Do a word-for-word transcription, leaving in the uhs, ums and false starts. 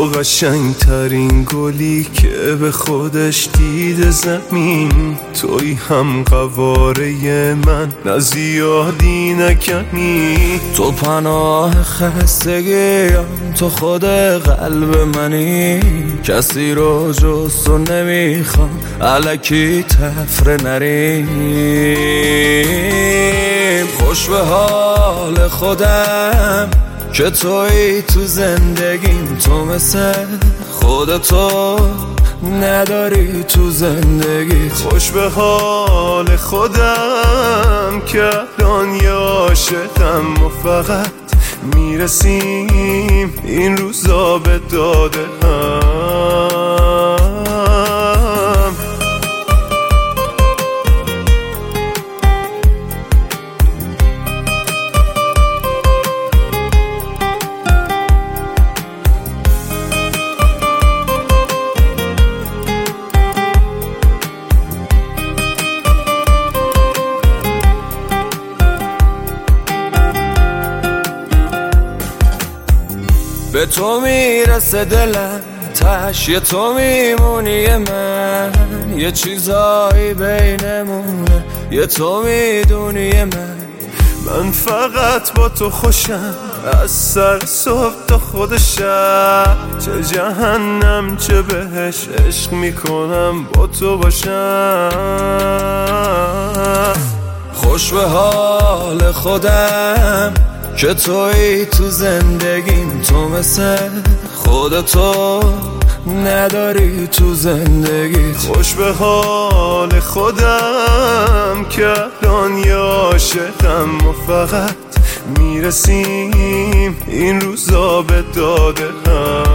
قشنگترین گلی که به خودش دیده زمین، توی هم قواره من، نه زیادی نه کمی. تو پناه خستگیم، تو خود قلب منی. کسی رو جز تو نمیخوام، الکی تفره نریم. خوش به حال خودم که توی تو زندگیم. تو مثل خودتو نداری تو زندگی. خوش به حال خودم که الان یه عاشقم و فقط میرسیم این روزا به داده هم. به تو میرسه دلم، تش یه تو میمونی من. یه چیزایی بینمونه، یه تو میدونی من. من فقط با تو خوشم، از سر صبح تا خود شب. چه جهنم چه بهش، عشق میکنم با تو باشم. خوش به حال خودم که توی تو زندگیم. تو مثل خودتو نداری تو زندگی. خوش به حال خودم که الان یه عاشقم و فقط میرسیم این روزا به داده هم.